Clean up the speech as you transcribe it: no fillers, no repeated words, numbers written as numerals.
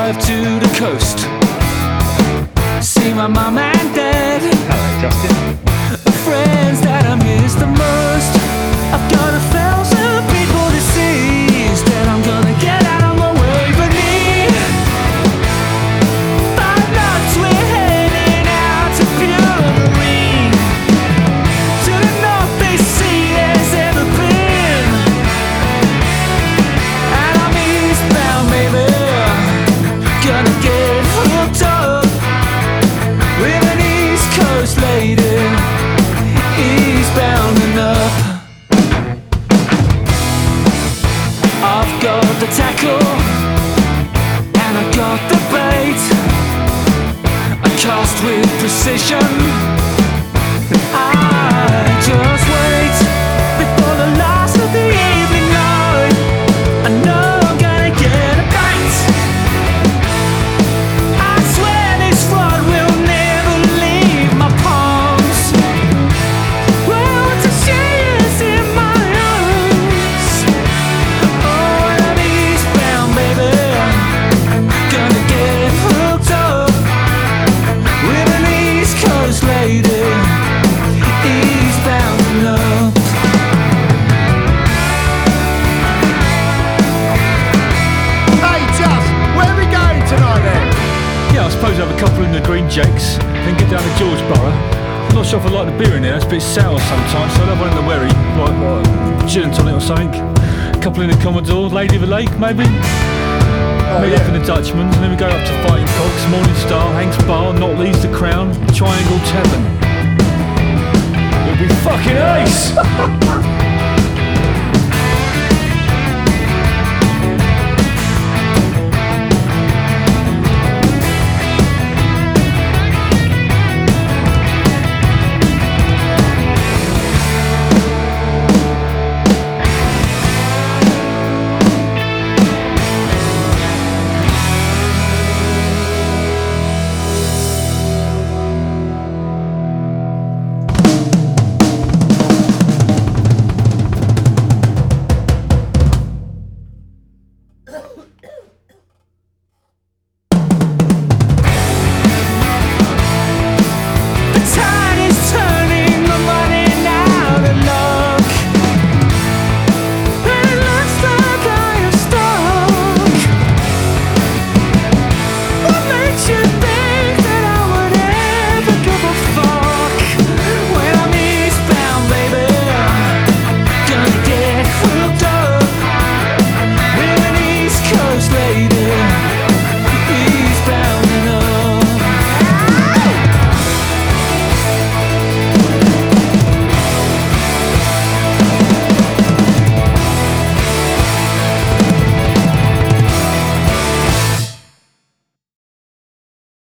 drive to the coast, see my mum and dad. Hello, Justin. The friends that I miss the most. I've got 1,000 people to see. Instead I'm gonna get out of my way. But me, by nuts we're heading out to Pure Marine, to the Northeast Sea as ever been. And I'm eastbound, baby, gonna get hooked up with an East Coast lady, eastbound and up. I've got the tackle and I got the bait. I cast with precision. I just wait before the last of the evening light. I know I'm gonna get a bite. I swear this rod will never leave my palms. Well, to shears in my arms. Oh, and I'm eastbound, baby, gonna get hooked up with an East Coast lady, eastbound and up. Hey, Just, where are we going tonight then? Yeah, I suppose I have a couple in the Green Jakes, then get down to Georgeborough. I'm not sure if I like the beer in there, it's a bit sour sometimes, so I'll have one in the Wherry, like gin and tonic or something. A couple in the Commodore, Lady of the Lake maybe. Meet up in the Dutchman's, and then we go up to Fighting Cocks, Morning Star, Hank's Bar, Notley's, The Crown, Triangle Tavern. It'll be fucking ace!